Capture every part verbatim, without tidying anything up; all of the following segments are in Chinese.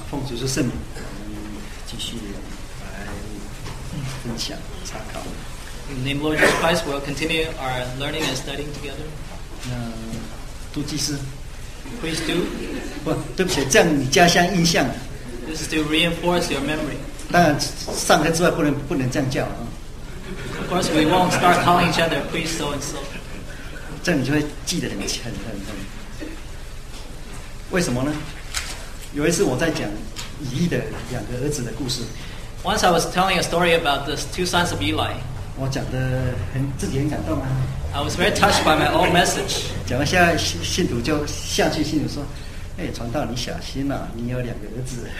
奉主是圣名，我们继续来分享查考。 In the name of Lord Jesus Christ, we'll continue our learning and studying together. 那都祭司， Please do. 不，对不起，这样你加上印象。 This is to reinforce your memory. 当然，上课之外不能不能这样叫啊。 Of course, we won't start calling each other, please so and so. 这样你就会记得很很很很。为什么呢？有一次我在讲以利的两个儿子的故事。 Once I was telling a story about the two sons of Eli. 我讲的很自己很感动啊。 I was very touched by my own message. 讲了下信信徒就下去信徒说：“哎，传道你小心啊，你有两个儿子。”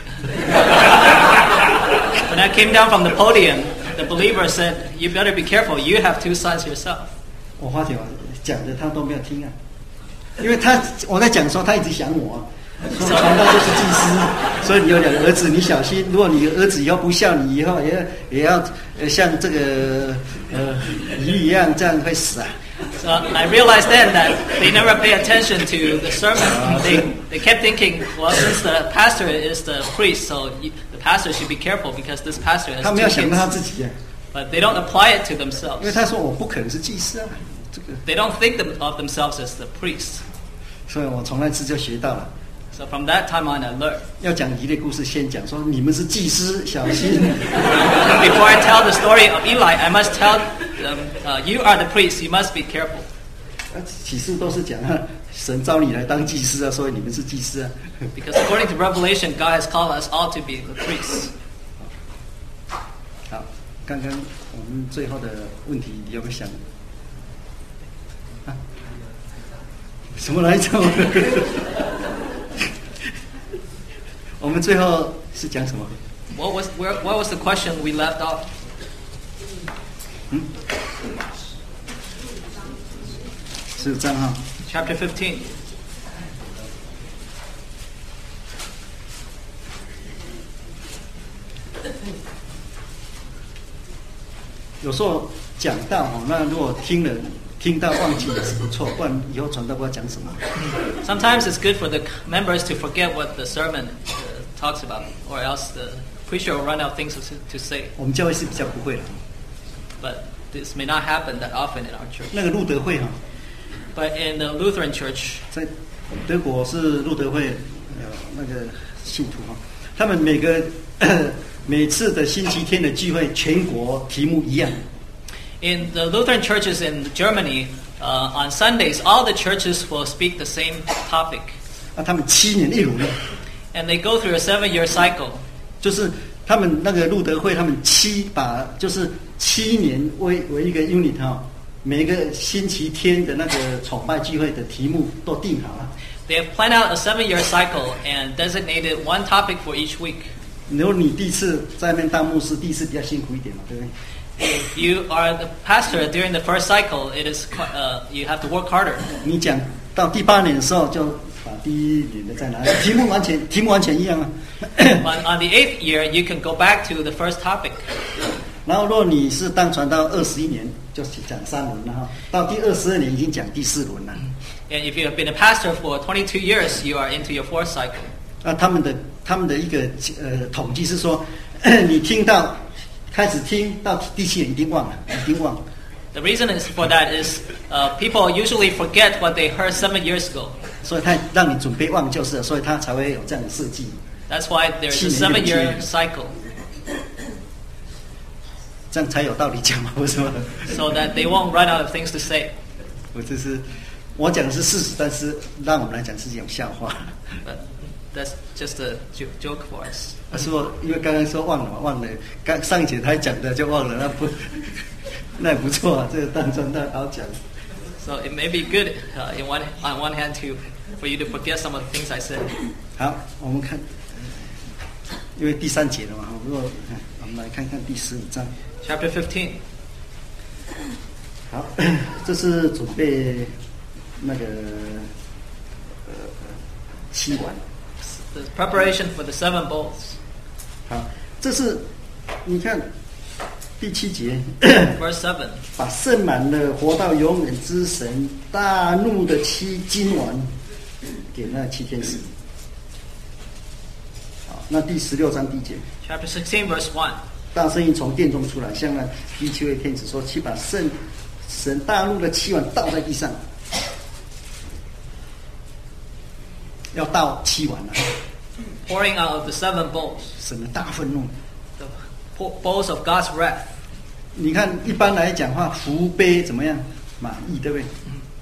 When I came down from the podium, the believer said, "You better be careful. You have two sons yourself." 我发觉讲的他都没有听啊，因为他我在讲的时候，他一直想我、啊。说传道就是祭司，所以你有两个儿子，你小心。如果你儿子以后不孝，你以后也也要呃像这个呃鱼一样，这样会死啊。 So I realized then that they never pay attention to the sermon. They they kept thinking, well, since the pastor is the priest, so the pastor should be careful because this pastor has two kids. 他没有想到他自己啊。 But they don't apply it to themselves. 因为他说我不可能是祭司啊，这个。 They don't think them, of themselves as the priest. 所以我从那次就学到了。 So from that time on, I learned. 要讲以利故事，先讲说你们是祭司，小心。 Before I tell the story of Eli, I must tell them, uh, you are the priest. You must be careful. 启示都是讲啊，神召你来当祭司啊，所以你们是祭司啊。 Because according to Revelation, God has called us all to be the priests. 好，刚刚我们最后的问题有没有想？啊？什么来着？我们最后是讲什么 ？What was where? What was the question we left off? 嗯，十五章哈。 Chapter fifteen. 有时候讲到哦，那如果听了听到忘记也是不错，不然以后传道不知道讲什么。 Sometimes it's good for the members to forget what the sermon uh, talks about, or else the preacher will run out of things to, to say. 我们教会是比较不会的。 But this may not happen that often in our church. 那个路德会哈。 But in the Lutheran church. 在德国是路德会呃那个信徒哈，他们每个每次的星期天的聚会，全国题目一样。 In the Lutheran churches in Germany, uh, on Sundays, all the churches will speak the same topic. 啊，他们七年一轮。 And they go through a seven-year cycle. 就是他们那个路德会，他们七把就是七年为为一个 unit 哈，每个星期天的那个崇拜聚会的题目都定好了。 They have planned out a seven-year cycle and designated one topic for each week. 如果你第一次在那边当牧师，第一次比较辛苦一点嘛，对不对？ If you are the pastor during the first cycle, it is uh, you have to work harder. 你讲到第八年的时候，就把第一年的在哪里？题目完全题目完全一样啊。 on, on the eighth year, you can go back to the first topic. 然后，如果你是当传道二十一年，就讲三轮了哈。到第二十二年已经讲第四轮了。 And if you have been a pastor for twenty-two years, you are into your fourth cycle. 啊，他们的他们的一个呃统计是说，你听到开始听到第七年一定忘了，一定忘了。 The reason is for that is uh, people usually forget what they heard seven years ago. 所以他让你准备忘就是了，所以他才会有这样的设计。 That's why there's a seven-year cycle. 这样才有道理讲嘛，为什么 ？So that they won't run out of things to say. 我这是我讲的是事实，但是让我们来讲是一种笑话。 But that's just a joke for us. 他说，因为刚刚说忘了嘛，忘了，刚上一节他讲的就忘了，那不那也不错啊，这个当真的好讲。 So it may be good uh, in one on one hand to for you to forget some of the things I said. 好，我们看，因为第三节了嘛，如果我们来看看第十五章。 Chapter fifteen. 好，这是准备那个呃七碗。 The preparation for the seven bowls. 好，这是你看第七节 ，Verse seven， 把盛满了活到永远之神大怒的七金丸给那七天使。好， 那第十六章第一节 Chapter sixteen, verse one. 大声音从殿中出来，向那第七位天使说：“去把圣神大怒的七碗倒在地上。”要倒七碗了。 Pouring out of the seven bowls. 神的大愤怒。 The bowls of God's wrath. 你看，一般来讲话，福杯怎么样？满意，对不对？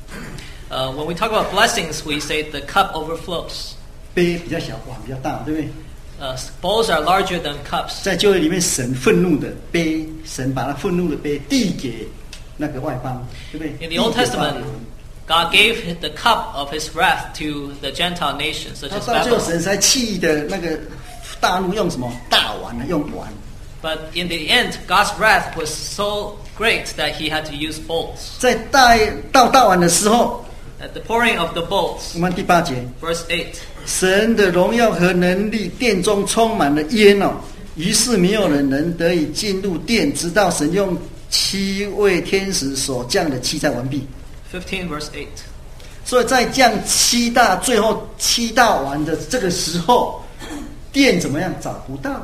Uh, when we talk about blessings, we say the cup overflows. 杯比较小，碗比较大，对不对？ Uh, bowls are larger than cups. 在旧约里面，神愤怒的杯，神把他愤怒的杯递给那个外邦，对不对 In the Old Testament, God gave the cup of His wrath to the Gentile nations, such 他 as 到最后 Babylon. 神才气的那个大怒，用什么大碗呢？用碗。 But in the end, God's wrath was so great that He had to use bowls. 在大到大碗的时候， At the pouring of the bowls, 我们第八节， verse eight. 神的荣耀和能力，殿中充满了烟哦，于是没有人能得以进入殿，直到神用七位天使所降的七灾完毕。 fifteen, verse eight. 所以在降七大最后七大完的这个时候，殿怎么样？找不到。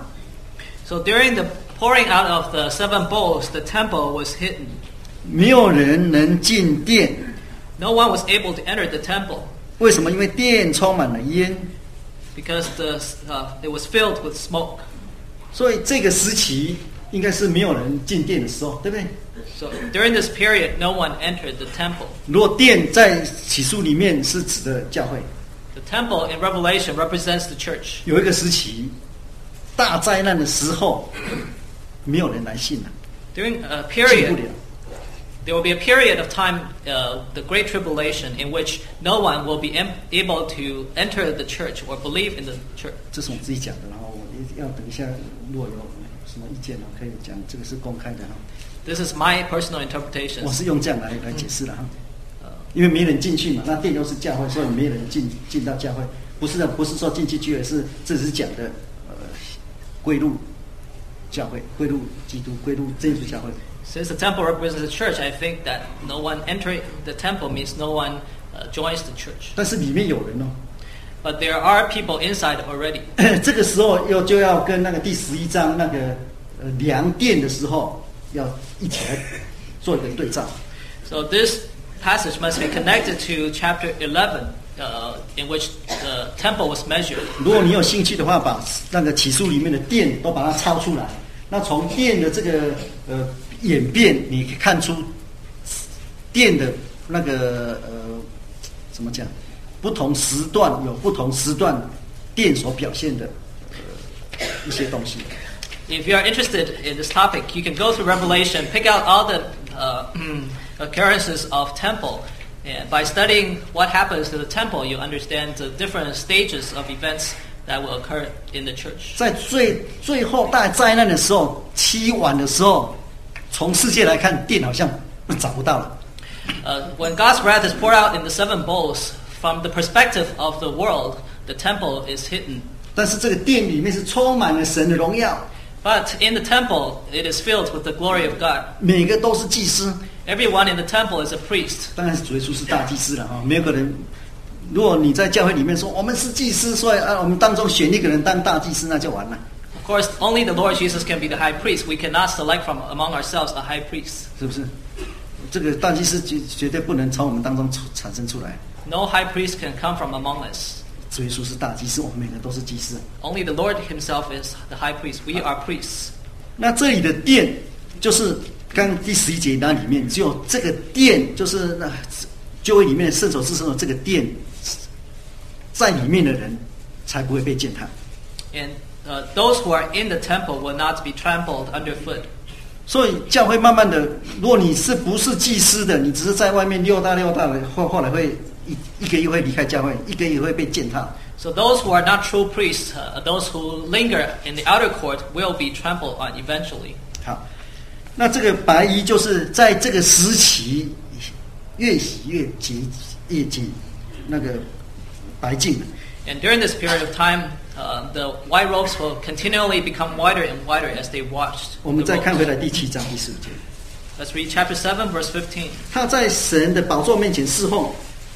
So during the pouring out of the seven bowls, the temple was hidden. 没有人能进殿。 No one was able to enter the temple. 为什么？因为殿充满了烟。 Because the, uh, it was filled with smoke. 所以这个时期应该是没有人进殿的时候，对不对？ So during this period, no one entered the temple. 如果殿在启示里面是指的教会， The temple in Revelation represents the church. 有一个时期，大灾难的时候，没有人来信了， During a 信不 period, 了。 there will be a period of time, uh, the Great Tribulation, in which no one will be em- able to enter the church or believe in the church. 这是我自己讲的，然后我要等一下，如果有什么意见呢，可以讲，这个是公开的哈。 This is my personal interpretation. 我是用这样来来解释的哈，因为没人进去嘛，那殿又是教会，所以没人进进到教会，不是的，不是说进去聚会，是这只是讲的呃归入教会，归入基督，归入真主教会。 Since the temple represents the church, I think that no one entering the temple means no one uh, joins the church. 但是里面有人哦， But there are people inside already. 这个时候又就要跟那个第十一章那个呃量殿的时候要一起来做一个对照。 So this passage must be connected to chapter eleven, uh, in which the temple was measured. 如果你有兴趣的话，把那个启示里面的殿都把它抄出来，那从殿的这个呃演变，你可以看出殿的那个呃怎么讲，不同时段有不同时段殿所表现的呃一些东西。 If you are interested in this topic, you can go through Revelation, pick out all the uh, occurrences of temple. And by studying what happens to the temple, you understand the different stages of events that will occur in the church. 在最最后大灾难的时候，七晚的时候，从世界来看，殿好像找不到了。 Uh, when God's wrath is poured out in the seven bowls, from the perspective of the world, the temple is hidden. 但是这个殿里面是充满了神的荣耀， But in the temple, it is filled with the glory of God. 每个都是祭司。 Everyone in the temple is a priest. 当然是主耶稣是大祭司了哈，没有可能。如果你在教会里面说我们是祭司，所以啊我们当中选一个人当大祭司，那就完了， Of course, only the Lord Jesus can be the high priest. We cannot select from among ourselves a high priest. 是不是？这个大祭司绝绝对不能从我们当中出产生出来。 No high priest can come from among us. 主耶稣是大祭司，我们每个都是祭司。 Only the Lord himself is the high priest. We are priests. 那这里的殿就是刚第十一节那里面，只有这个殿，就是那旧约里面圣所之圣所这个殿，在里面的人才不会被践踏。 And uh, those who are in the temple will not be trampled underfoot. 所以教会慢慢的，如果你是不是祭司的，你只是在外面溜达溜达的，后后来会一一个一个会离开教会，一个一个会被践踏。 So those who are not true priests, uh, those who linger in the outer court, will be trampled on eventually. 好，那这个白衣就是在这个时期越洗越洁越洁那个白净。 And during this period of time, uh, the white robes will continually become whiter and whiter as they washed. 我们 the 再看回 robes. 来第七章第十五节， Let's read chapter seven, verse fifteen. 他在神的宝座面前侍奉，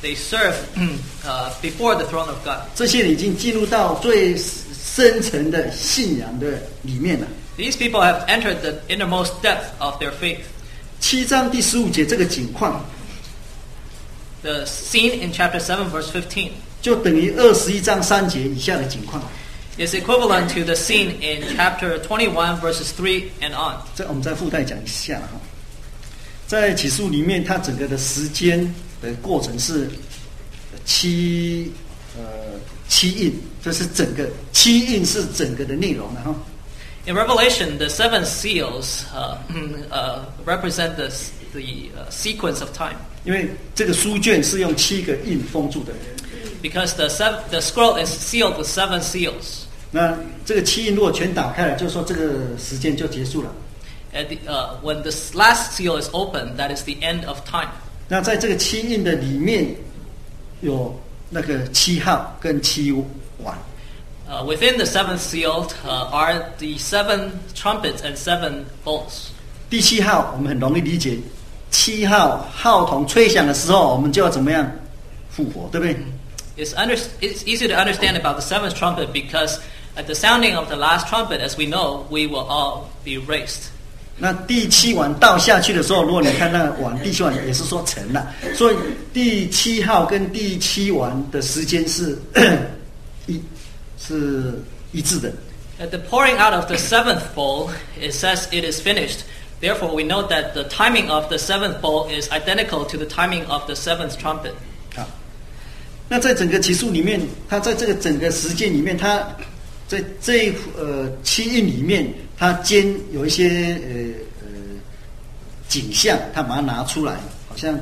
they serve uh, before the throne of God. 这些人已经进入到最深层的信仰的里面了。 These people have entered the innermost depth of their faith. 七章第十五节这个景况， The scene in chapter seven, verse fifteen, 就等于二十一章三节以下的景况。 is equivalent to the scene in chapter twenty-one, verses three and on. 这我们再附带讲一下哈。在启示录里面，它整个的时间的过程是七呃七印，这是整个七印是整个的内容了哈。 In Revelation, the seven seals uh, uh, represent the, the uh, sequence of time. 因为这个书卷是用七个印封住的， Because the, sev- the scroll is sealed with seven seals. 那这个七印如果全打开了，就说这个时间就结束了。 At the, uh, when this last seal is opened, that is the end of time. 那在这个七印的里面，有那个七号跟七碗。 Uh, within the seventh seal uh, are the seven trumpets and seven bowls. 第七号我们很容易理解，七号号筒吹响的时候，我们就要怎么样复活，对不对？ It's, under, it's easy to understand about the seventh trumpet because at the sounding of the last trumpet, as we know, we will all be raised. 那第七碗倒下去的时候，如果你看那个碗，第七碗也是说成了，所以第七号跟第七碗的时间是一是一致的。 At the pouring out of the seventh bowl, it says it is finished. Therefore, we know that the timing of the seventh bowl is identical to the timing of the seventh trumpet. 好，那在整个启示录里面，它在这个整个时间里面，它在这一呃七印里面，它间有一些呃呃景象，它把它拿出来，好像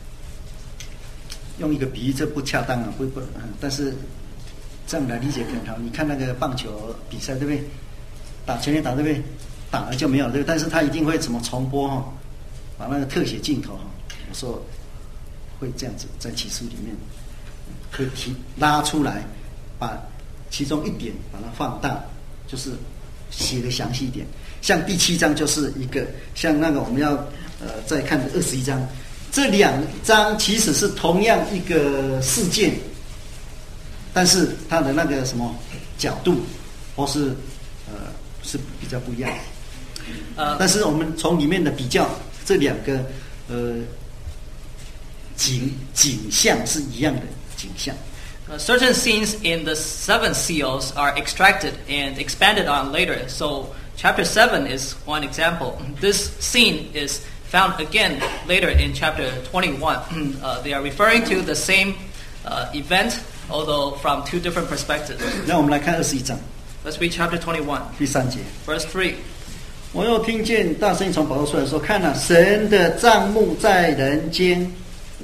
用一个比喻，这不恰当啊，不不，嗯，但是这样来理解更好。你看那个棒球比赛，对不对？打全垒打，对不对？打了就没有了，对不对？但是它一定会怎么重播哈、哦，把那个特写镜头哈、哦，有时候会这样子在启示里面会提拉出来，把其中一点把它放大，就是写的详细一点。像第七章就是一个，像那个我们要呃再看二十一章，这两章其实是同样一个事件，但是它的那个什么角度或是呃是比较不一样。呃，但是我们从里面的比较，这两个呃景景象是一样的景象。 Uh, certain scenes in the seven seals are extracted and expanded on later. So chapter seven is one example. This scene is found again later in chapter twenty-one. Uh, they are referring to the same uh, event, although from two different perspectives. 那我们来看二十一章。 Let's read chapter twenty-one, 第三节。 verse three. 我又听见大声音从宝座出来说：“看啊，神的帐幕在人间。”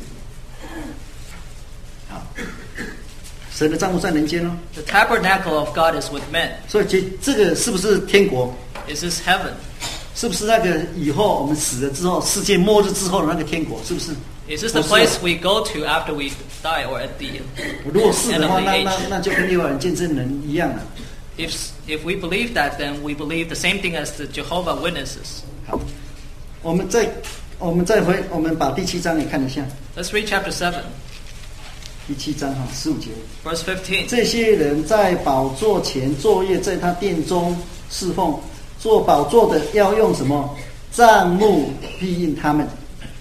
好，神的帐幕在人间哦。 The tabernacle of God is with men. 所以这这个是不是天国？ Is this heaven? 是不是那个以后我们死了之后，世界末日之后的那个天国？是不是？ Is this the place we go to after we die or at the 如果是 end 的 of 话， the 那那 age? 那就跟耶和华见证人一样了。 If, if we believe that, then we believe the same thing as the Jehovah Witnesses. 好，我们再我们再回，我们把第七章也看一下。 Let's read chapter seven, 第七章哈，十五节。 verse fifteen. 这些人在宝座前作业，在他殿中侍奉。做宝座的要用什么帐幕庇应他们？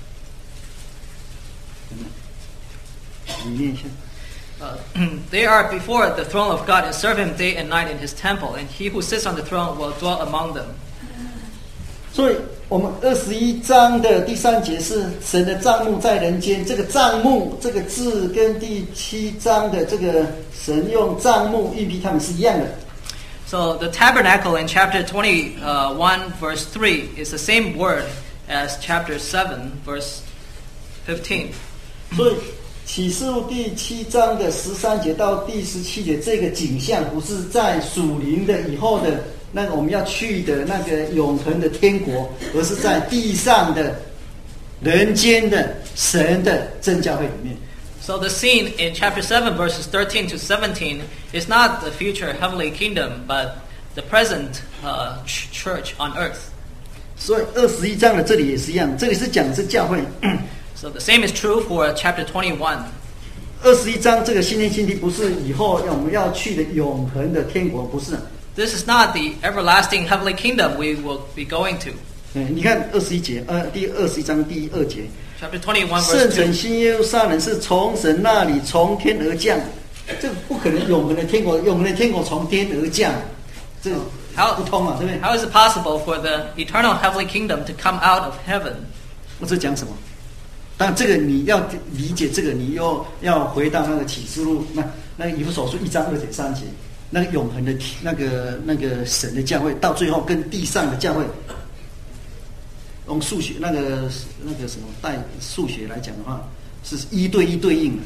你念一下。 Uh, they are before the throne of God and serve Him day and night in His temple, and He who sits on the throne will dwell among them. 所以，我们二十一章的第三节是神的帐幕在人间。这个帐幕这个字跟第七章的这个神用帐幕应庇他们是一样的。 So the tabernacle in chapter twenty-one, verse three, is the same word as chapter seven, verse fifteen. 所以启示录第七章的十三节到第十七节，这个景象不是在属灵的以后的那个我们要去的那个永恒的天国，而是在地上的人间的神的真教会里面。 So the scene in chapter seven, verses thirteen to seventeen, is not the future heavenly kingdom, but the present uh, ch- church on earth. 所以二十一章的这里也是一样，这里是讲的是教会。 So the same is true for chapter twenty-one. 二十一章这个新天新地不是以后要我们要去的永恒的天国，不是。 This is not the everlasting heavenly kingdom we will be going to. 嗯，你看二十一节，呃，第二十一章第二节， Chapter twenty-one, 圣 verse 城 two. 新耶路撒冷是从神那里从天而降，这不可能永恒的天国，永恒的天国从天而降，这不通啊，对不对？ How is it possible for the eternal heavenly kingdom to come out of heaven? 我这讲什么？当然，这个你要理解这个，你又要回到那个启示录，那那个以弗所书一章二节三节，那个永恒的那个那个神的教会，到最后跟地上的教会，用数学那个那个什么带数学来讲的话，是一对一对应的。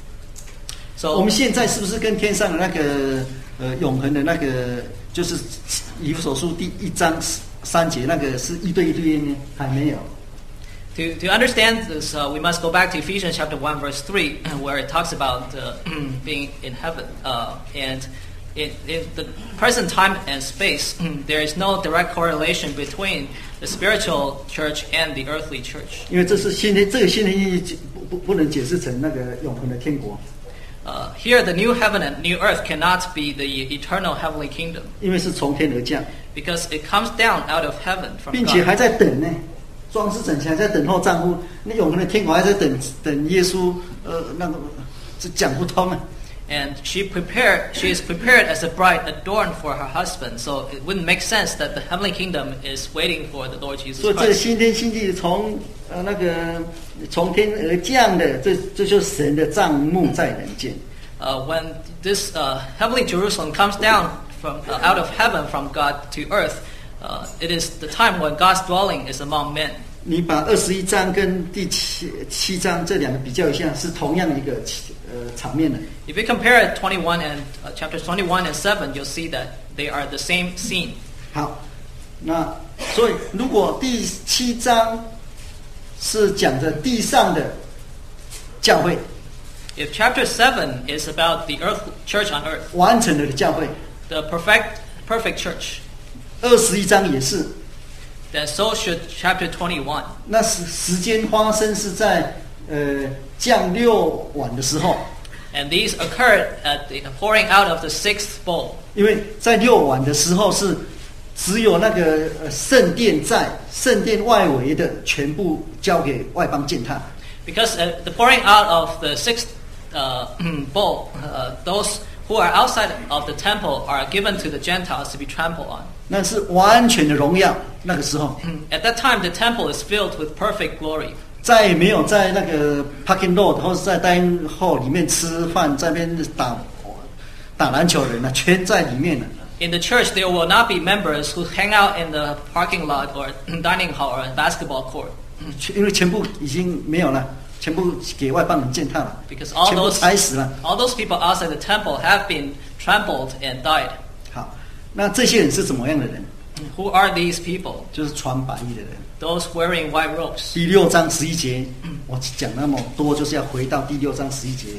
So 我们现在是不是跟天上的那个呃永恒的那个，就是以弗所书第一章三节那个是一对一对应呢？还没有。 To, to understand this, uh, we must go back to Ephesians chapter one, verse three, where it talks about uh, being in heaven. Uh, and in, in the present time and space, there is no direct correlation between the spiritual church and the earthly church. 因为这是新天，这个新天意义不不不能解释成那个永恒的天国。 Uh, here, the new heaven and new earth cannot be the eternal heavenly kingdom. 因为是从天而降， Because it comes down out of heaven from 并且 God. 还在等呢。装饰整齐，还在等候丈夫。那永恒的天国还在等等耶稣，呃，那个这讲不通啊。 And she prepared, she is prepared as a bride adorned for her husband. So it wouldn't make sense that the heavenly kingdom is waiting for the Lord Jesus 所以这个 Christ. 新天新地从呃那个从天而降的，这这就是神的帐幕在人间。 Uh, when this uh, heavenly Jerusalem comes down from uh, out of heaven from God to earth, uh, it is the time when God's dwelling is among men. 你把二十一章跟第七七章这两个比较一下，是同样的一个呃场面的。 If you compare it twenty-one and uh, chapters twenty-one and seven, you'll see that they are the same scene. 好，那所以如果第七章是讲着地上的教会， If chapter seven is about the earth church on earth, 完成了的教会， the perfect perfect church, 二十一章也是。 then so should chapter twenty-one. 那时时间发生是在呃降六晚的时候， And these occurred at the pouring out of the sixth bowl. 因为在六晚的时候是只有那个呃圣殿在圣殿外围的全部交给外邦践踏。 Because at the pouring out of the sixth uh, bowl, uh, those who are outside of the temple are given to the Gentiles to be trampled on. 那是完全的荣耀。那个时候， At that time, the temple is filled with perfect glory. 再也没有在那个 parking lot 或者在 dining hall 里面吃饭，在那边打打篮球的人呢，全在里面了。 In the church, there will not be members who hang out in the parking lot or dining hall or basketball court. 因为全部已经没有了，全部给外邦人践踏了， Because all 全部 those, 踩死了。 all those people outside the temple have been trampled and died. 好，那这些人是怎么样的人？ Who are these people? 就是穿白衣的人。 Those wearing white robes. 第六章十一节，我讲那么多，就是要回到第六章十一节。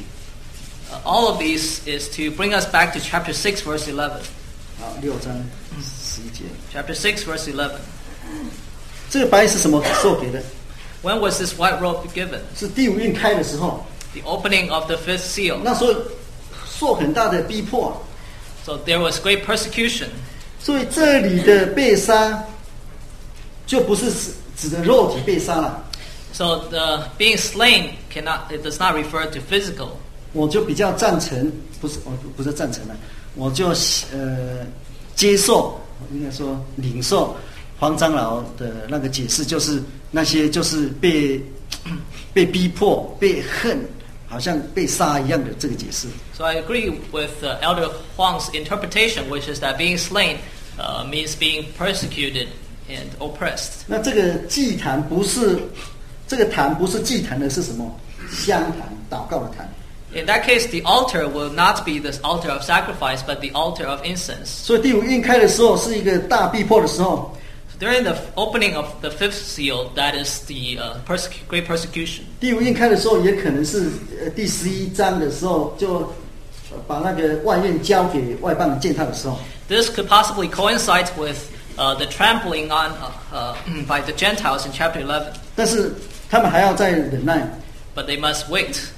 Uh, all of these is to bring us back to chapter six, verse eleven. 好，六章十一节， Chapter six, verse eleven. 这个白衣是什么时候给的？ When was this white robe given? 是第五印开的时候， The opening of the fifth seal. 那时候受很大的逼迫， So there was great persecution. 所以这里的被杀，就不是指指的肉体被杀了。 So the being slain cannot, it does not refer to physical. 我就比较赞成，不是我不是赞成了，我就呃接受，应该说领受黄长老的那个解释，就是那些就是被被逼迫、被恨，好像被杀一样的这个解释。 So I agree with uh, Elder Huang's interpretation, which is that being slain uh, means being persecuted and oppressed. 那这个祭坛不是这个坛不是祭坛的是什么？香坛，祷告的坛。 In that case, the altar will not be the altar of sacrifice, but the altar of incense. 所以第五印开的时候是一个大逼迫的时候。 So during the opening of the fifth seal, that is the uh, perse- great persecution. 第五印开的时候，也可能是呃第十一章的时候，就呃把那个外院交给外邦人践踏的时候。 This could possibly coincide with uh, the trampling on uh, uh, by the Gentiles in chapter eleven. 但是他们还要再忍耐， But they must wait.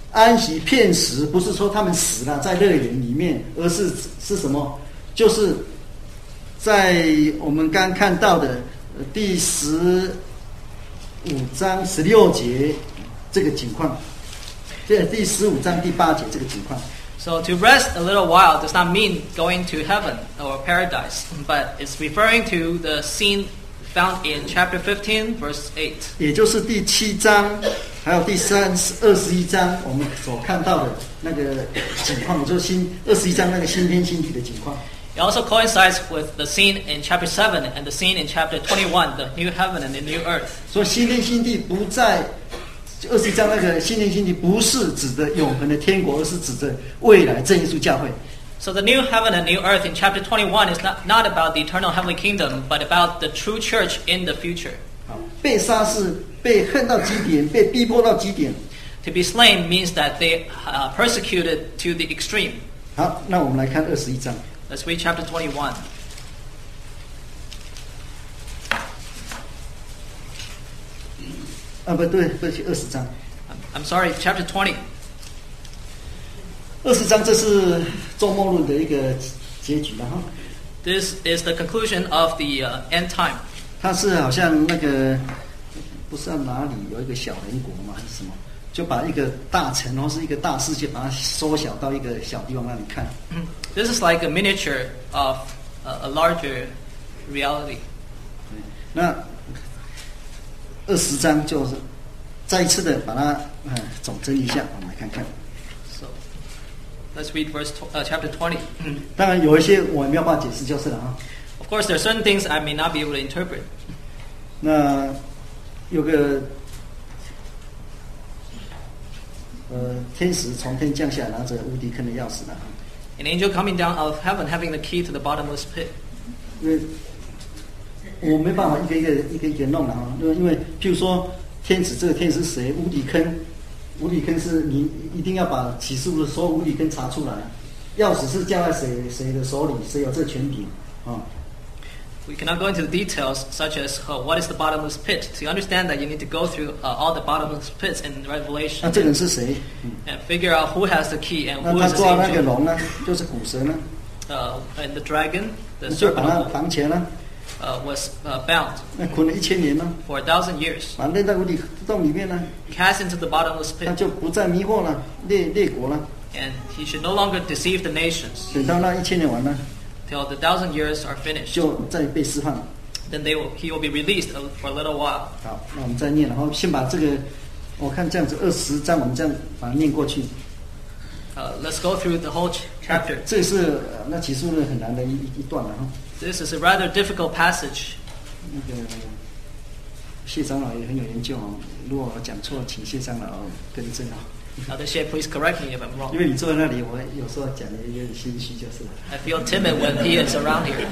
安息片时，不是说他们死了在乐园里面，而是是什么？就是在我们刚看到的第十五章十六节这个情况，这第十五章第八节这个情况。 So to rest a little while does not mean going to heaven or paradise, but it's referring to the scene found in chapter fifteen, verse eight. 也就是第七章，还有第三二十一章我们所看到的那个情况，就是新二十一章那个新天新地的情况。 It also coincides with the scene in chapter seven and the scene in chapter twenty-one, the new heaven and the new earth. 所以新天新地不在二十一章那个新天新地，不是指的永恒的天国，而是指着未来真耶稣教会。 So the new heaven and new earth in chapter twenty-one is not, not about the eternal heavenly kingdom, but about the true church in the future. 好，被杀是被恨到极点，被逼迫到极点。 To be slain means that they uh, persecuted to the extreme. 好，那我们来看二十一章。 Let's read chapter twenty-one. 啊，不对，不是二十章。 I'm sorry, chapter twenty. 二十章这是周末论的一个结局了哈。 This is the conclusion of the uh, end time. 它是好像那个不知道哪里有一个小人国嘛，还是什么，就把一个大城或是一个大世界，把它缩小到一个小地方让你看。 This is like a miniature of a, a larger reality. 那二十章就是再一次的把它嗯总整理一下，我们来看看。 So let's read verse tw- uh, chapter twenty. 当然有一些我没有办法解释就是了啊。 Of course, there are certain things I may not be able to interpret. 那有个呃天使从天降下，拿着无底坑的钥匙了。 An angel coming down out of heaven, having the key to the bottomless pit. 因为我没办法一个一个一个一个弄了啊，因为因为譬如说天使这个天使是谁？无底坑，无底坑是你一定要把启示录的所有无底坑查出来。钥匙是交在谁谁的手里，谁有这权柄啊？ We cannot go into the details, such as uh, what is the bottomless pit. To understand that, you need to go through uh, all the bottomless pits in 那 Revelation 这个人是谁？ and figure out who has the key and 那 who 他 is this 抓那个 angel. 龙呢，就是古蛇呢， Uh, and the dragon, the 就把 serpent, 他 of- 绑起来了， uh, was uh, bound 那捆了一千年呢， for a thousand years, 把他扔在无底洞里面呢， cast into the bottomless 他 pit, 就不再迷惑了列列国了。 and he should no longer deceive the nations 等到那一千年完了， till the thousand years are finished. 就再被释放。 Then they will, he will be released for a little while. 好，那我们再念，然后先把这个，我看这样子二十章，我们这样把它念过去。 Uh, let's go through the whole ch- chapter. 这也是呃那启示录很难的一一段了哈。 This is a rather difficult passage. 那个谢长老也很有研究哦，如果我讲错，请谢长老更正哦。 Now, the Shea, please correct me if I'm 因 wrong. 为你坐在那里，我有时候讲的有点心虚，就是了。 I feel timid when he is around here.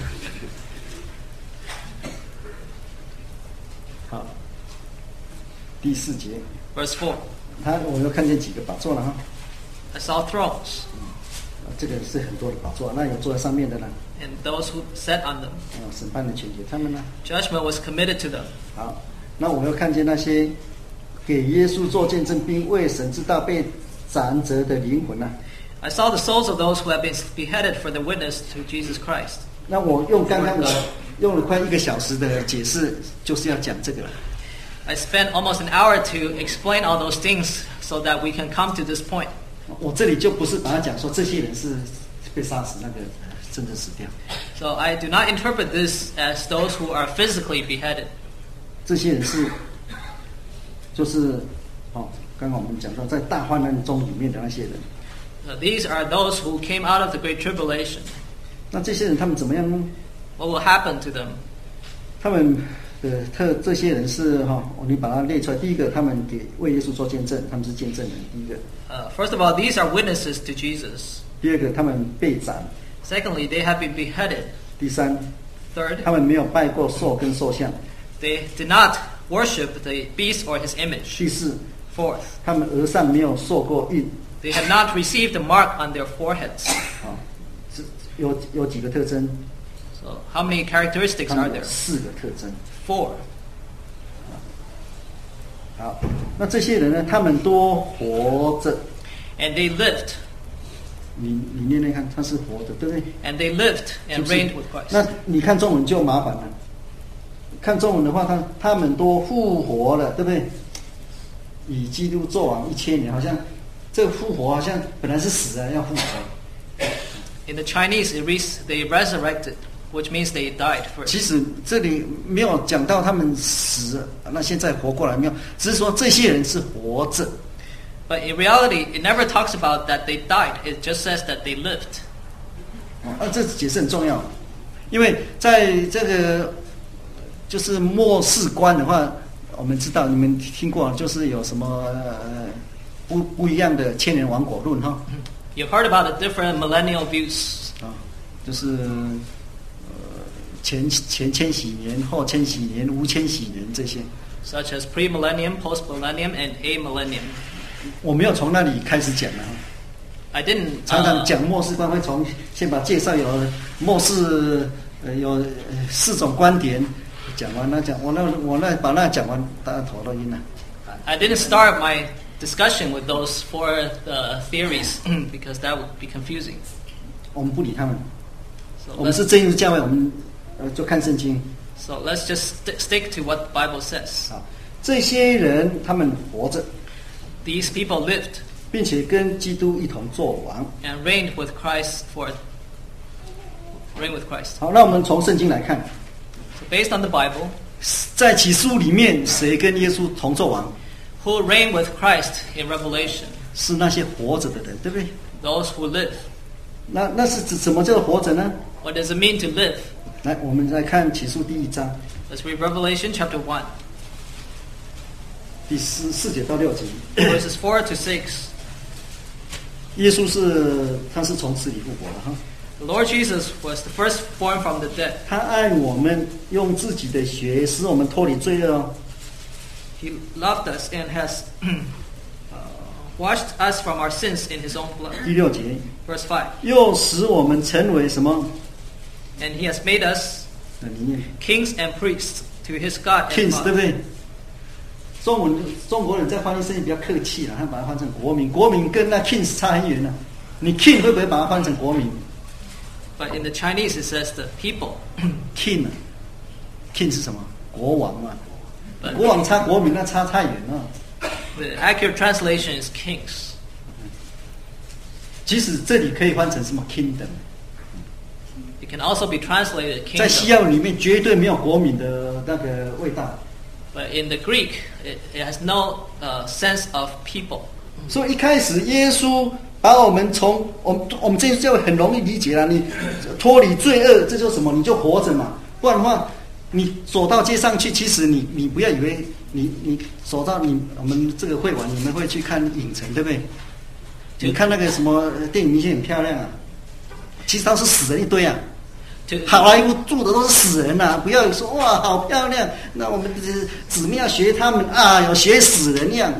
好，第四节， Verse four. 他我又看见几个宝座了哈。 I saw thrones, 啊这个是很多的宝座，那有坐在上面的呢， and those who sat on them. 啊，审判的权给他们呢。 Judgment was committed to them. 好，那我又看见那些给耶稣做见证并为神之道被斩折的灵魂呢。 I saw the souls of those who have been beheaded for their witness to Jesus Christ. 那我用刚刚的用了快一个小时的解释，就是要讲这个了。 I spent almost an hour to explain all those things so that we can come to this point. 我这里就不是把它讲说这些人是被杀死，那个真的死掉。 So I do not interpret this as those who are physically beheaded. 这些人是，就是哦，刚刚我们讲到在大患难中里面的那些人。 Uh, these are those who came out of the Great Tribulation. 那这些人他们怎么样呢？ What will happen to them? 他们的特这些人是哈、哦，你把它列出来。第一个，他们给为耶稣做见证，他们是见证人。第一个， Uh, first of all, these are witnesses to Jesus. 第二个，他们被斩。 Secondly, they have been beheaded. 第三， Third, 他们没有拜过兽跟兽像。 they did not worship the beast or his image. 第四， Fourth, 他们额上没有受过印。 they have not received the mark on their foreheads. 啊、是有有几个特征？ So, how many characteristics 他 are 们有 there? 四个特征。 Four. 好，那这些人呢，他们都活着。 And they lived. 你你念念看，他是活着，对不对？ And they lived and reigned with Christ. 那你看中文就麻烦了。看中文的话，他他们都复活了，对不对？以基督作王一千年，好像这个复活好像本来是死啊，要复活。 In the Chinese, it reads they resurrected, which means they died first. 其实这里没有讲到他们死，那现在活过来没有？只是说这些人是活着。 But in reality, it never talks about that they died. It just says that they lived. 啊，这解释很重要，因为在这个就是末世观的话，我们知道你们听过，就是有什么呃不不一样的千年王国论哈。 You've heard about the different millennial views. 啊，就是呃前前千禧年、后千禧年、无千禧年这些。 Such as pre-millennium, post-millennium, and a-millennium. 我没有从那里开始讲了。 I didn't. 常常讲末世观会从先把介绍有末世呃有四种观点讲完，那讲我那我那把那讲完，大家头都晕了。 I didn't start my discussion with those four uh, theories because that would be confusing. 我们不理他们， So 我们 let's, 是真耶稣教会，我们呃就看圣经。 so let's just st- stick to what the Bible says. 好，这些人他们活着， These people lived 并且跟基督一同作王。 and reigned with Christ for reigned with Christ. 好，那我们从圣经来看， So based on the Bible, 在启示录里面，谁跟耶稣同作王？ who reigned with Christ in Revelation? 是那些活着的人，对不对？ Those who live. 那那是指什么叫做活着呢？ What does it mean to live? 来，我们来看启示录第一章 Let's read Revelation chapter one, 第四四节到六节。 verses four to six. 耶稣是他是从死里复活的哈， The Lord Jesus was the first born from the dead. 他爱我们，用自己的血使我们脱离罪恶哦。 He loved us and has uh, washed us from our sins in His own blood. 第六节， Verse five. 又使我们成为什么？ And He has made us 那里面 kings and priests to His God and kings 对不 Father. 对？中文中国人在翻译圣经比较客气了，他把它翻成国民，国民跟那 kings 差很远了。你 king 会不会把它翻成国民 But in the Chinese it says the people. ？king 啊 king 是什么？国王嘛。 But 国王差国民那差太远了。 the accurate translation is kings. 即使这里可以翻成什么 kingdom， It can also be translated 在西 kingdom. 药里面绝对没有国民的那个味道。 But in the Greek, it, it has no uh, sense of people. 所以一开始耶稣把我们从我们我们这教会很容易理解了，你脱离罪恶，这就是什么？你就活着嘛。不然的话，你走到街上去，其实你你不要以为你你走到你我们这个会馆，你们会去看影城，对不对？你看那个什么电影明星很漂亮啊，其实都是死人一堆啊。 To, 好莱坞住的都是死人呐、啊，不要说哇好漂亮，那我们姊妹要学他们啊，有学死人一样。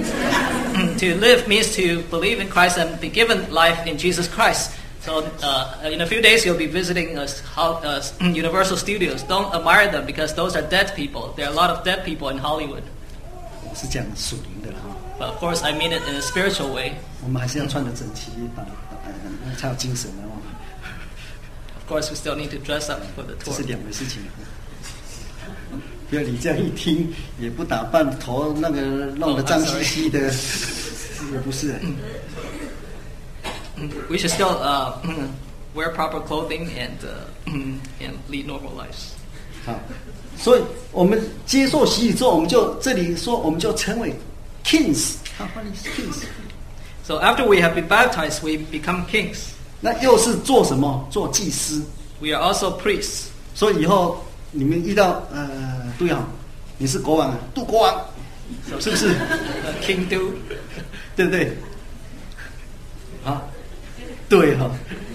to live means to believe in Christ and be given life in Jesus Christ. So uh, in a few days you'll be visiting uh, how, uh, Universal Studios. Don't admire them because those are dead people. There are a lot of dead people in Hollywood. 是讲属灵的啦哈， But of course I mean it in a spiritual way. 我们还是要穿得整齐啊，呃才有精神的哦。 Of course we still need to dress up for the 这 tour. 是两回事情。不要你这样一听，也不打扮，头那个弄得脏兮兮的，也不是。 We should still uh, wear proper clothing and uh, and lead normal lives. 好，所以我们接受洗礼之后，我们就这里说，我们就成为 kings， 好，翻译 kings。 So after we have been baptized, we become kings. 那又是做什么？做祭司。 We are also priests. 所以以后你们遇到呃，对啊，你是国王啊，杜国王，是不是？ Uh, King Do. 对不对？啊，对哈、哦。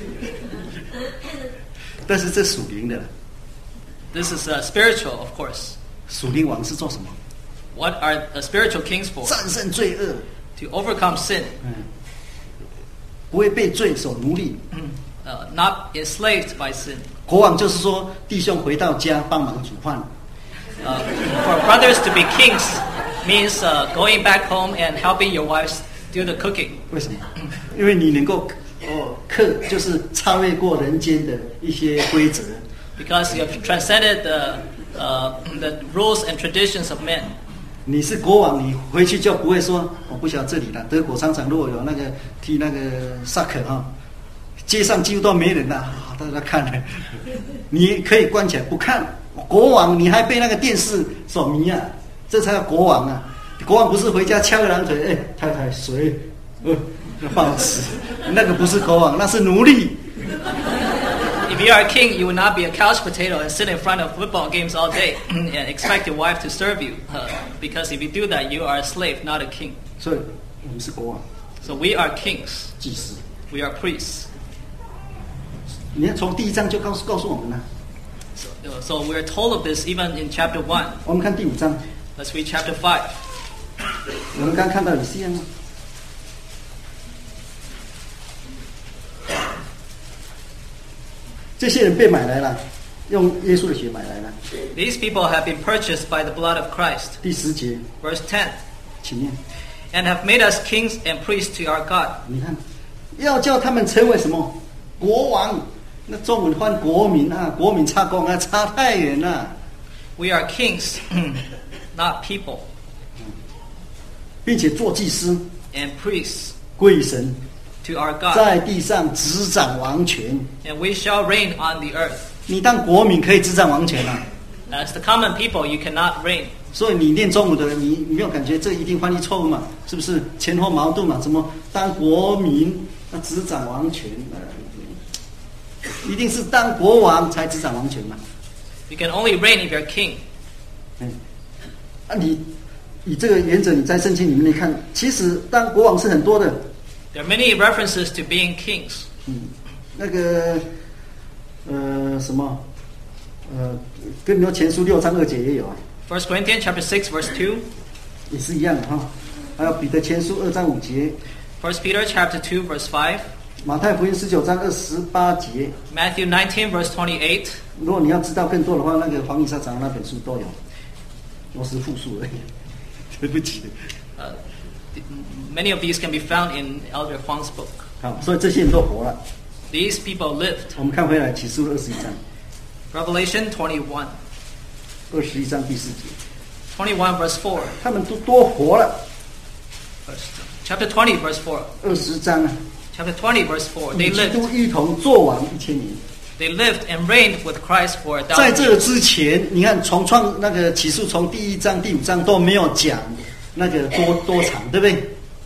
但是这属灵的， This is uh, spiritual, of course. 属灵王是做什么？ What are uh, spiritual kings for? 战胜罪恶， To overcome sin, 嗯，不会被罪所奴隶。 uh, not enslaved by sin. 国王就是说，弟兄回到家帮忙煮饭， Uh, for brothers to be kings means uh, going back home and helping your wives do the cooking. 为什么？因为你能够哦克，就是超越过人间的一些规则。 Because you have transcended the uh, the rules and traditions of men. 你是国王，你回去就不会说我不晓得这里了。德国常常如果有那个踢那个萨克哈，街上几乎都没人了，啊，大家看了，你可以关起来不看。国王你还被那个电视所迷啊，这才叫国王啊！国王不是回家翘个两腿，哎，太太水，呃，放我吃，那个不是国王，那是奴隶。 If you are a king, you will not be a couch potato and sit in front of football games all day and expect your wife to serve you. Uh, because if you do that, you are a slave, not a king. 所以我们是国王。 So we are kings. 祭司。 We are priests. 你看，从第一章就告诉告诉我们了。 So, so we're told of this even in chapter one. 我们看第五章。 Let's read chapter five. 我们刚看到以西结吗？这些人被买来了，用耶稣的血买来了。 These people have been purchased by the blood of Christ. 第十节 Verse ten. 请念。 And have made us kings and priests to our God. 你看，要叫他们成为什么国王？那中文翻国民啊，国民差公啊，差太远了。 We are kings, not people. 并且做祭司 and priests 归神 to our God. 在地上执掌王权。 And we shall reign on the earth. 你当国民可以执掌王权啊。 As the common people, you cannot reign. 所以你念中文的人，你你没有感觉这一定翻译错误嘛？是不是前后矛盾嘛？怎么当国民那执掌王权？一定是当国王才执掌王权嘛？ You can only reign if you're king. 嗯，啊你以这个原则，你在圣经里面看，其实当国王是很多的。 There are many references to being kings. 嗯，那个呃什么呃，哥林多前书六章二节也有啊。 First Corinthians chapter six verse two. 也是一样的哈。还有彼得前书二章五节。 First Peter chapter two verse five. 马太福音十九章二十八节。 Matthew nineteen verse twenty-eight. 如果你要知道更多的话，那个黄以撒长那本书都有，我是复述而已。对不起。 Uh, many of these can be found in Elder Huang's book. 好，所以这些人都活了。 These people lived. 我们看回来启示录二十一章。 Revelation twenty-one. 二十一章第四节。 twenty-one verse four. 他们都多活了。 Chapter twenty verse four. 二十章啊。 Chapter twenty verse four. They 与基督 lived. 一同作王一千年。 They lived and reigned with Christ for a 在 thousand 这 years. 之前，你看从创那个启示从第一章、第五章都没有讲那个多多长，对不对？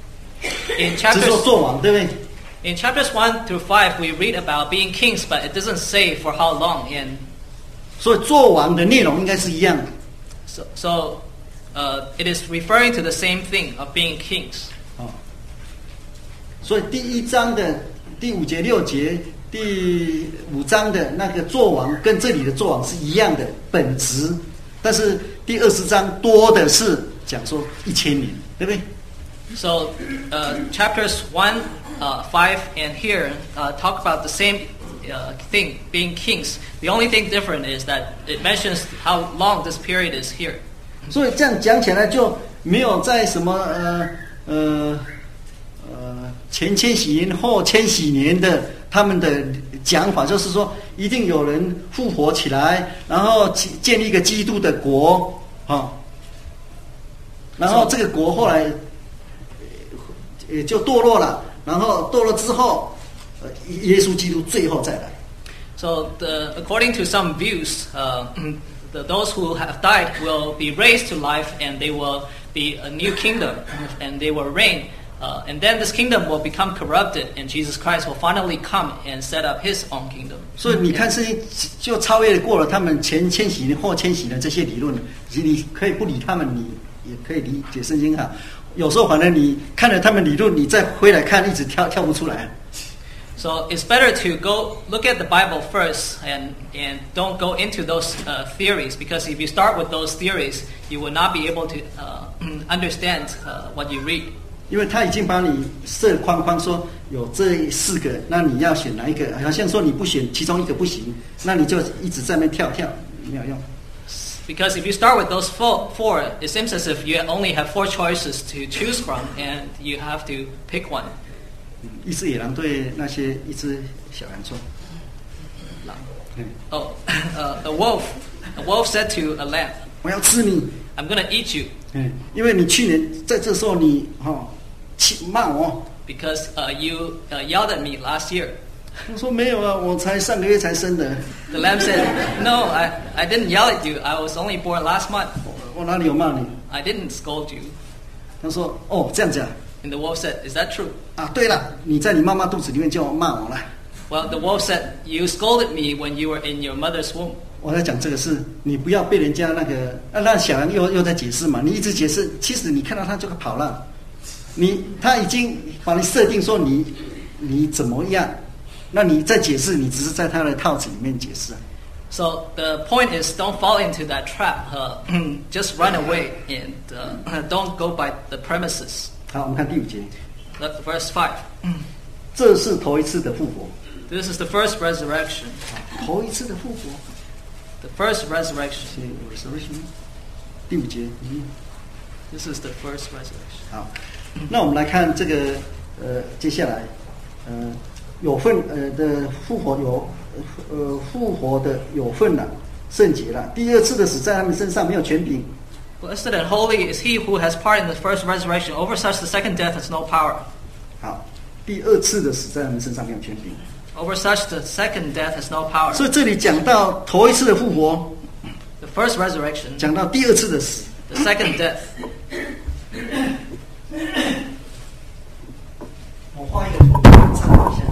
In 只说 chapters 作王，对不对？ in chapters one through five, we read about being kings, but it doesn't say for how long. And 所以作王的内容应该是一样的。 so, so uh, it is referring to the same thing of being kings. 哦，所以第一章的第五节、六节，第五章的那个作王跟这里的作王是一样的本质，但是第二十章多的是讲说一千年，对不对？ So uh, chapters one, uh, five, and here uh, talk about the same uh, thing, being kings. The only thing different is that it mentions how long this period is here. 所以这样讲起来就没有在什么呃呃呃前千禧年后千禧年的他们的讲法，就是说一定有人复活起来，然后建立一个基督的国啊、哦，然后这个国后来也就堕落了，然后堕落之后，呃，耶稣基督最后再来。 So the, according to some views, uh, the, those who have died will be raised to life, and they will be a new kingdom, and they will reign. Uh, and then this kingdom will become corrupted, and Jesus Christ will finally come and set up His own kingdom. 所以你看圣经就超越过了他们前千禧年后千禧年这些理论，你可以不理他们，你也可以理解圣经哈。有时候反正你看了他们理论，你再回来看，一直跳跳不出来。 So it's better to go look at the Bible first and, and don't go into those uh, theories, because if you start with those theories, you will not be able to uh, understand uh, what you read. 因为他已经把你设框框说有这四个，那你要选哪一个？好像说你不选其中一个不行，那你就一直在那边跳跳，没有用。 Because if you start with those four, four, it seems as if you only have four choices to choose from, and you have to pick one. 一只野狼对那些一只小羊说：“狼，嗯， Oh, uh, a wolf. A wolf said to a lamb, 我要吃你。 I'm going to eat you 嗯，因为你去年在这时候你哈气骂我。 because uh, you uh, yelled at me last year. 我说没有啊，我才上个月才生的， The lamb said, No, I, I didn't yell at you. I was only born last month. 我哪里有骂你？ I didn't scold you. 他说哦这样子啊， And the wolf said, Is that true? 啊对了，你在你妈妈肚子里面叫我骂我了。 Well, the wolf said, You scolded me when you were in your mother's womb. 我在讲这个事，你不要被人家那个，啊，那小羊又又在解释嘛，你一直解释，其实你看到他就跑了，你他已经把你设定说你你怎么样。 那你再解释，你只是在他的套子里面解释。 So the point is, don't fall into that trap. Uh, just run away and uh, don't go by the premises. 好，我们看第五节， That's verse five. 这是头一次的复活， This is the first resurrection. 头一次的复活， The first resurrection. 是 resurrection。第五节，嗯， This is the first resurrection. 好，那我们来看这个，呃，接下来，呃。 有份呃的复活有呃复活的有份了，圣洁了。第二次的死在他们身上没有权柄。 Blessed and holy is he who has part in the first resurrection. Over such the second death has no power. 好，第二次的死在他们身上没有权柄。 Over such the second death has no power. 所以这里讲到头一次的复活， The first resurrection. 讲到第二次的死。 The second death. 我画一个图参考一下。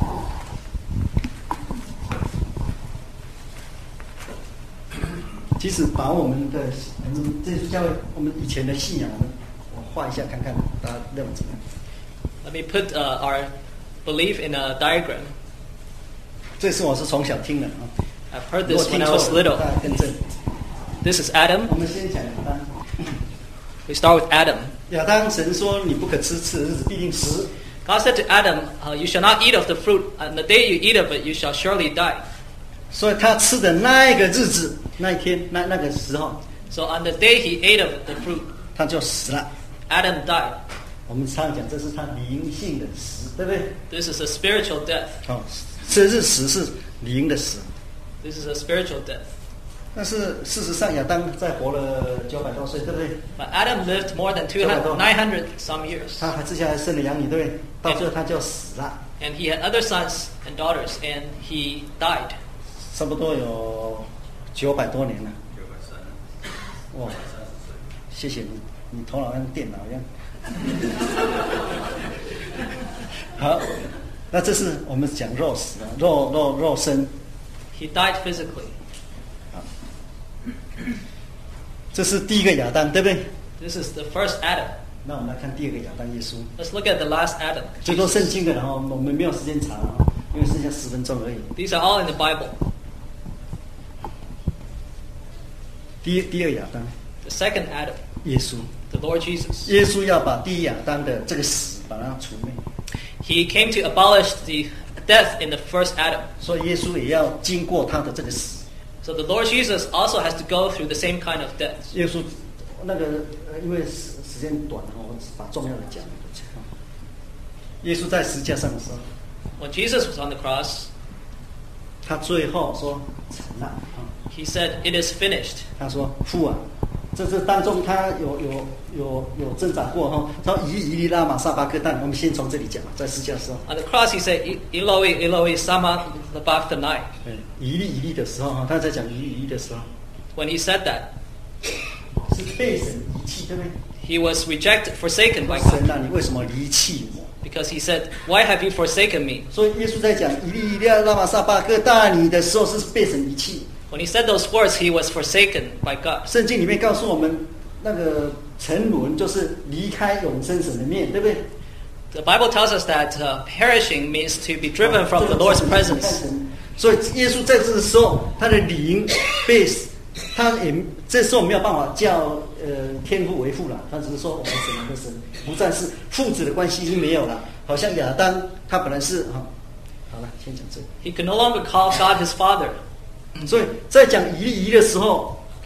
其实把我们的我们这是教会我们以前的信仰，我们我画一下看看大家认为怎么样？ Let me put uh, our belief in a diagram. 这是我是从小听的啊， I've heard 如果 this 听 when I 错 was 了 little. 大家更正。 This is Adam. 我们先讲亚当。 We start with Adam. 亚当神说你不可吃，吃的日子必定死。 God said to Adam, uh, You shall not eat of the fruit. On the day you eat of it, you shall surely die. 所以他吃的那一个日子，那一天，那那个时候， So on the day he ate of the fruit, 他就死了。 Adam died. 我们常常讲这是他灵性的死，对不对？ This is a spiritual death. 哦，这是死是灵的死。 This is a spiritual death. 但是事实上，亚当在活了九百多岁，对不对？ But Adam lived more than two hundred, nine hundred some years. 他还之前还生了养女，对不对？到最后他就死了， And he had other sons and daughters, and he died. 差不多有九百多年了。哇，谢谢你，你头脑跟电脑一样。好，那这是我们讲肉死啊，肉肉肉身。 He died physically. 这是第一个亚当，对不对？ This is the first Adam. 那我们来看第二个亚当耶稣。 Let's look at the last Adam. 最多圣经的，然后我们没有时间查啊，因为剩下十分钟而已。 These are all in the Bible. 第第二亚当， The second Adam, 耶稣， the Lord Jesus. 耶稣要把第一亚当的这个死把它除灭， He came to abolish the death in the first Adam. 所以耶稣也要经过他的这个死。 So the Lord Jesus also has to go through the same kind of death. 耶稣那个呃，因为时时间短哈，我只把重要的讲。耶稣在十字架上的时候， When Jesus was on the cross, 他最后说成了啊， he said, It is finished. 他说父啊，这这当中他有有有有挣扎过哈，他说以以利拉玛撒巴克但，我们先从这里讲，在十字架的时候， On the cross, he said, Eloi, Eloi, sama sabachthani. 对，以利以利的时候哈，他在讲以利以利的时候， When he said that, 是被神遗弃，对不对？ he was rejected, forsaken by God. 神啊，你为什么离弃我？ Because he said, Why have you forsaken me? 所以耶稣在讲以利以利拉玛撒巴克但你的时候是被神遗弃。 When he said those words, he was forsaken by God. 圣经里面告诉我们，那个沉沦就是离开永生神的面，对不对？ The Bible tells us that uh, perishing means to be driven from the Lord's presence. 所以耶稣在这个时候，他的灵被他也这时候没有办法叫呃天父为父了，他只是说我们神的神，不再是父子的关系已经没有了。好像亚当他本来是哈、哦，好了，先讲这个。 He could no longer call God his father. 所以在讲以利以利的时候，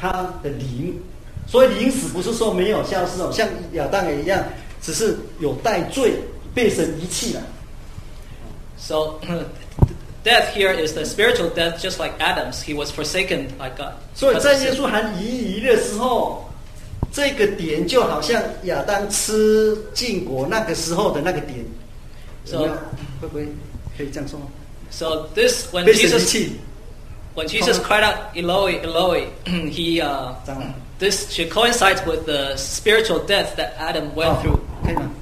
他的灵。所以灵死不是说没有消失哦，像亚当也一样，只是有带罪，被神遗弃了。 So death here is the spiritual death, just like Adam's. He was forsaken by God. 所以在耶稣还疑疑的时候，这个点就好像亚当吃禁果那个时候的那个点，有没有？会不会可以这样说？ So this when 被神遗 Jesus 弃， when Jesus cried out Eloi Eloi, he uh, 脏了。 this should coincide with the spiritual death that Adam went 哦 through. 可以吗？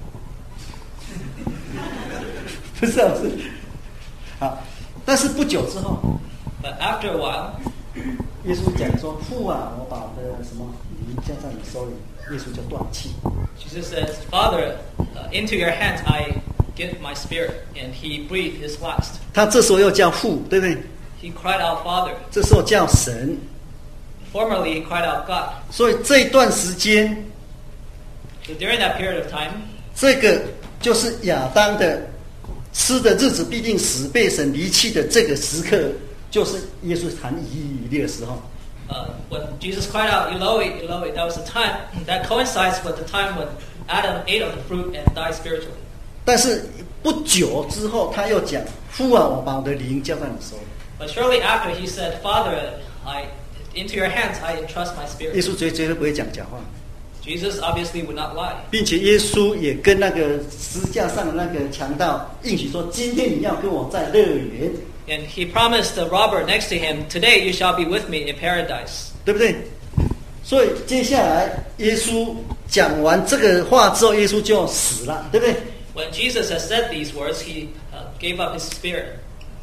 不是啊，不是。好，但是不久之后， But after a while, 耶稣讲说：“父啊，我把我的什么灵交在你手里。”耶稣就断气。 Jesus says, Father, uh, into your hands I give my spirit. And he breathed his last. 他这时候又叫父，对不对？ He cried out, Father. 这时候叫神。 Formerly, he cried out, God. 所以这一段时间， So during that period of time, 这个就是亚当的吃的日子必定死，被神离弃的这个时刻，就是耶稣谈以以利的时候。 uh, when Jesus cried out, Eloi, Eloi, that was the time that coincides with the time when Adam ate of the fruit and died spiritually. 但是不久之后，他又讲：“父啊，我把我的灵交在你手里。” But shortly after, he said, Father, I, into your hands I entrust my 耶 spirit. 稣绝绝对不会讲假话， Jesus obviously would not lie. 并且耶稣也跟那个十字架上的那个强盗应许说：“今天你要跟我在乐园。” And he promised the robber next to him, Today you shall be with me in paradise. 对不对？所以接下来耶稣讲完这个话之后，耶稣就死了，对不对？ When Jesus has said these words, he uh, gave up his spirit.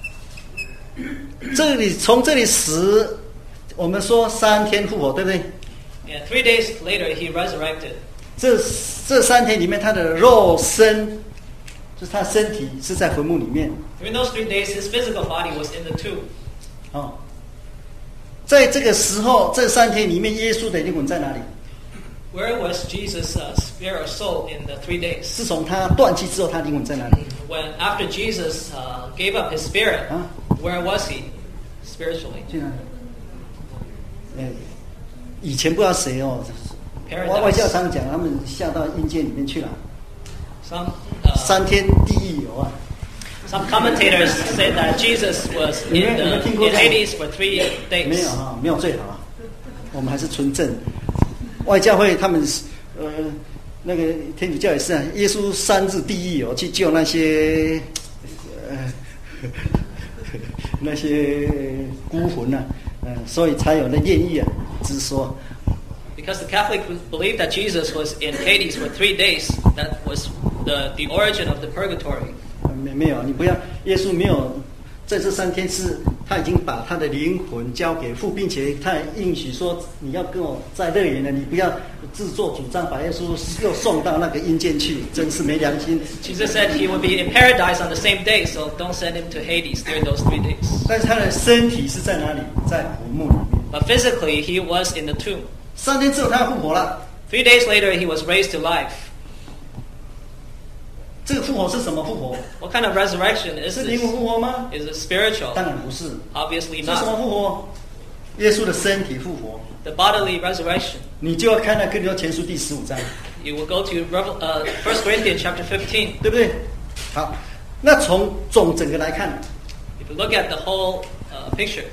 这里从这里死，我们说三天复活，对不对？ And three days later, he resurrected. 这这三天里面，他的肉身，就是他身体是在坟墓里面。 During those three days, his physical body was in the tomb. 哦，在这个时候，这三天里面，耶稣的灵魂在哪里？ Where was Jesus' uh, spirit or soul in the three days? 自从他断气之后，他灵魂在哪里？ When after Jesus uh, gave up his spirit, Huh? where was he spiritually? 去哪里？哎，以前不知道谁哦，外外 Paradise. 教常讲，他们下到阴间里面去了， Some uh, 三天地狱游啊。 some commentators say that Jesus was in, 你们- 你们 the, 听过 in 这样？ Hades for three 没 days. 有啊，没有最好啊，我们还是纯正。外教会他们呃，那个天主教也是啊，耶稣三日地狱哦，去救那些呃那些孤魂啊，嗯、呃，所以才有那艳遇啊之说。 Because the Catholic believed that Jesus was in Hades for three days. That was the, the origin of the purgatory. 没没有，你不要，耶稣没有在这三天是，他已经把他的灵魂交给父，并且他也应许说，你要跟我在乐园了，你不要自作主张把耶稣又送到那个阴间去，真是没良心。 Jesus said he would be in paradise on the same day, so don't send him to Hades during those three days. 但是他的身体是在哪里？在坟墓里面。 But physically, he was in the tomb. 三天之后他复活了， Three days later, he was raised to life. 这个复活是什么复活？ What kind of resurrection is 是灵魂 this? 复活吗？ Is it spiritual? 当然不是。 Obviously 是什么 not. 复活？耶稣的身体复活。 The bodily resurrection. 你就要看那哥林多前书第十五章， You will go to Revel- uh, First Corinthians chapter fifteen. 对不对？好，那从总整个来看， If you look at the whole uh, picture,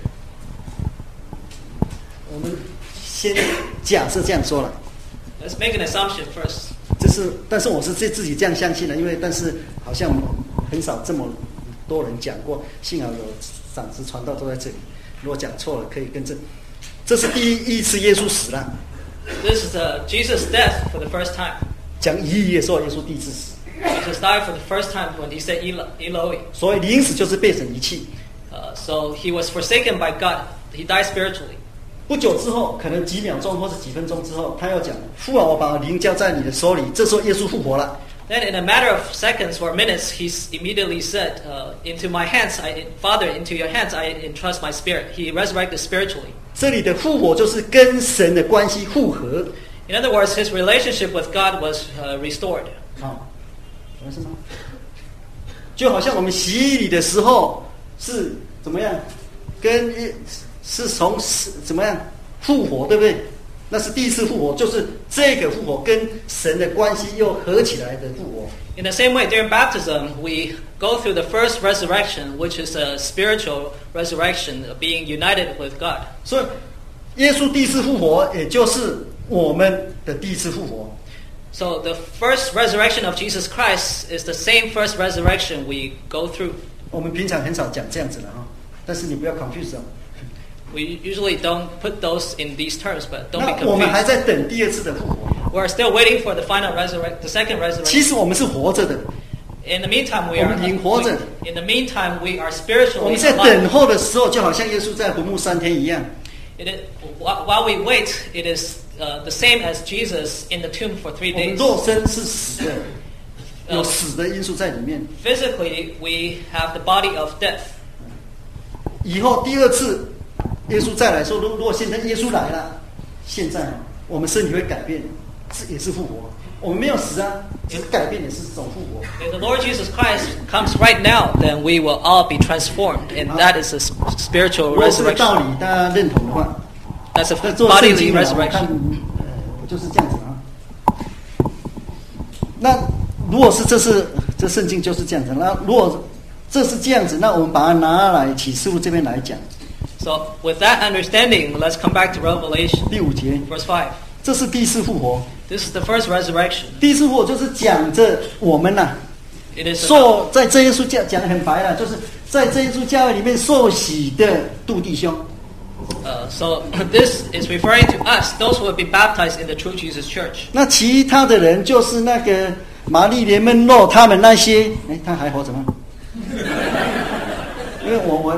我们先假设这样说了。 let's make an assumption first. 这是，但是我是自自己这样相信的，因为但是好像很少这么多人讲过，幸好有长子传道都在这里。如果讲错了，可以更正。这是第一一次耶稣死了， This is uh, Jesus' death for the first time. 讲以的时候，耶稣第一次死， Jesus died for the first time when he said Elo- Eloi. 所以临死就是被神遗弃。 Uh, so he was forsaken by God. He died spiritually. 不久之后，可能几秒钟或是几分钟之后，他又讲：“父啊，我把灵交在你的手里。”这时候耶稣复活了。 Then in a matter of seconds or minutes, he s- immediately said, uh, Into my hands, I, Father, into your hands I entrust my spirit. He resurrected spiritually. 这里的复活就是跟神的关系复合。 In other words, his relationship with God was uh, restored. 好，有什么？就好像我们洗礼的时候是怎么样，跟是从怎么样复活，对不对？那是第一次复活，就是这个复活跟神的关系又合起来的复活。 In the same way, during baptism, we go through the first resurrection, which is a spiritual resurrection of being united with God. 所以，耶稣第一次复活，也就是我们的第一次复活。 So the first resurrection of Jesus Christ is the same first resurrection we go through. 我们平常很少讲这样子的哈，但是你不要 confuse 哦。 We usually don't put those in these terms, but don't be 那我们还 confused. 在等第二次的复活。 We're still waiting for the final resurrection, the second 其 resurrection. 实我们是活着的， In the meantime, we 我 are 们已经活着。 we- in the meantime we are 我 spiritually 们在 alive. 等候的时候，就好像耶稣在坟墓三天一样。 It is, wh- while we wait, it is uh, the same as Jesus in the tomb for three 我们 days. 肉身是死的，有死的因素在里面。 Physically, we have the body of death. 以后第二次耶稣再来说，如如果现在耶稣来了，现在我们身体会改变，是也是复活。我们没有死啊，只是改变也是一种复活。 If the Lord Jesus Christ comes right now, then we will all be transformed, and that is a s- spiritual 如果这个道 resurrection. 理大家认同的话， That's a 在做圣 bodily 经的，我看 resurrection. 呃就是这样子啊。那如果是这是这圣经就是这样子，那如果这是这样子，那我们把它拿来启示录这边来讲， So, with that understanding, let's come back to Revelation, 第五节， verse five. 这是第一次复活。 This is the first resurrection. 第一次复活就是讲着我们呐、啊。 It is about, 受在真耶稣教讲得很白了，就是在真耶稣教会里面受洗的度弟兄。 uh, so this is referring to us, those who have been baptized in the true Jesus Church. 那其他的人就是那个玛丽莲梦露他们那些，哎，他还活着吗？因为我我，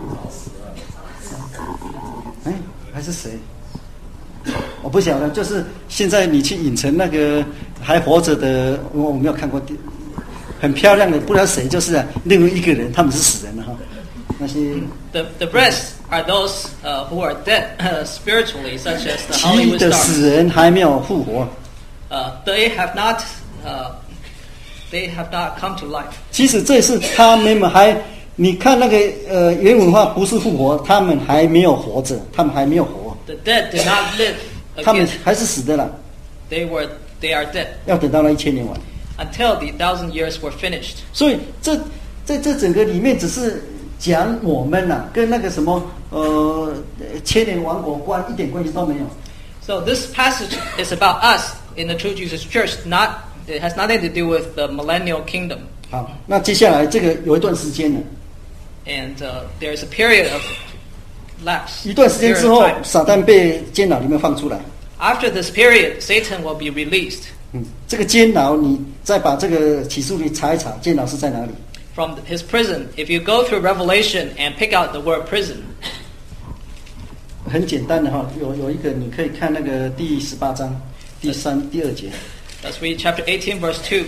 哎，还是谁？我不晓得，就是现在你去影城那个还活着的，我我没有看过，很漂亮的，不知道谁，就是啊，另外一个人，他们是死人了哈。那些 The, the rest are those uh, who are dead uh, spiritually, such as the 其余 Hollywood 的 stars. 死人还没有复活。 Uh, they have not, uh, they have not come to life. 其实这是他们还，你看那个呃原文化不是复活，他们还没有活着，他们还没有活， The dead did not live 他们 again. 还是死的啦， They were, they are dead 要等到那一千年完。 until the thousand years were finished. 所以这在这整个里面只是讲我们呐、啊，跟那个什么呃千年王国关一点关系都没有。 So this passage is about us in the True Jesus Church. Not, it has nothing to do with the millennial kingdom. 好，那接下来这个有一段时间了， And uh, there is a period of lapse. 一段时间 period 之 of 后， time. 撒旦被监牢里面放出来。 After this period, Satan will be released 嗯，这个监牢你再把这个启示录查一查，监牢是在哪里？ from his prison. If you go through Revelation and pick out the word prison, 很简单的哈，有有一个你可以看那个第十八章第三第二节， let's read chapter eighteen, verse two.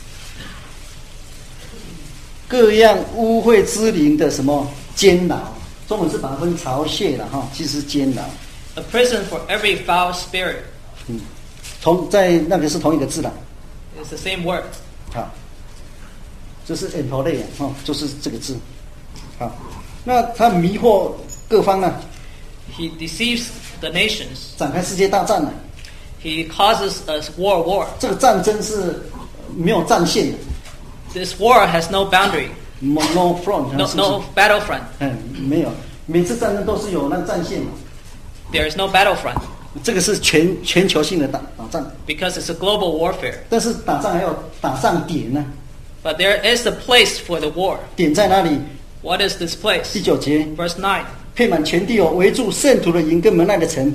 各样污秽之灵的什么监牢，中文是把它分巢穴了哈，其实监牢， A prison for every foul spirit. 嗯，同在那个是同一个字啦， It's the same word. 好，就是 e n t o l e 哈，就是这个字，好，那他迷惑各方呢， He deceives the nations. 展开世界大战了， He causes a war war. 这个战争是没有战线的 This war has no boundary, ，no no front， no, 是不是 no battlefront. 嗯，没有，每次战争都是有那个战线嘛。 There is no battlefront 这个是全全球性的打打仗， because it's a global warfare. 但是打仗还要打上点呢、 But there is a place for the war. 点在哪里？ What is this 第 place? 九节， Verse nine. 配满全地哦，围住圣徒的营跟门外的城，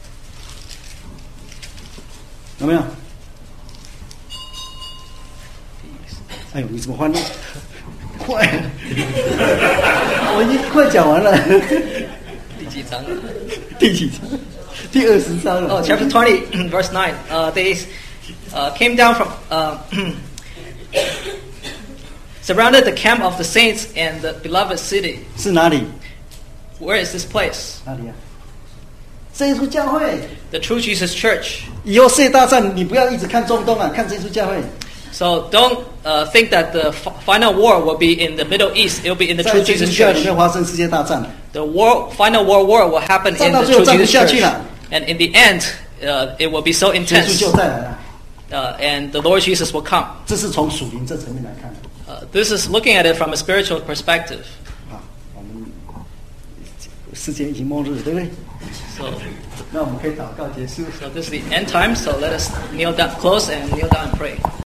有没有？哎呦，你怎么翻呢？快！我已经快讲完了。 第几章？ 第几章？第二十章了。 Oh, chapter twenty, verse nine. Uh, they uh, came down from, uh, surrounded the camp of the saints and the beloved city. 是哪里？ Where is this place? 哪里啊？这一处教会。 The True Jesus Church. 以后世界大战，你不要一直看中东啊，看这一处教会。 So don't uh, think that the f- final war will be in the Middle East. It will be in the 在 True 基督 Jesus 教里 Church. 面发生世界大战， The war, final world war will happen 战 in 到 the 最后 True 战不 Jesus 下去 Church. 了， And in the end, uh, it will be so 耶稣 intense. 就再来了。 Uh, and the Lord Jesus will come. 这是从属灵这层面来看的。 Uh, this is looking at it from a spiritual perspective. 啊，我们世界已经末日，对不对？ So, 那我们可以祷告结束。 so this is the end time. So let us kneel down close and kneel down and pray.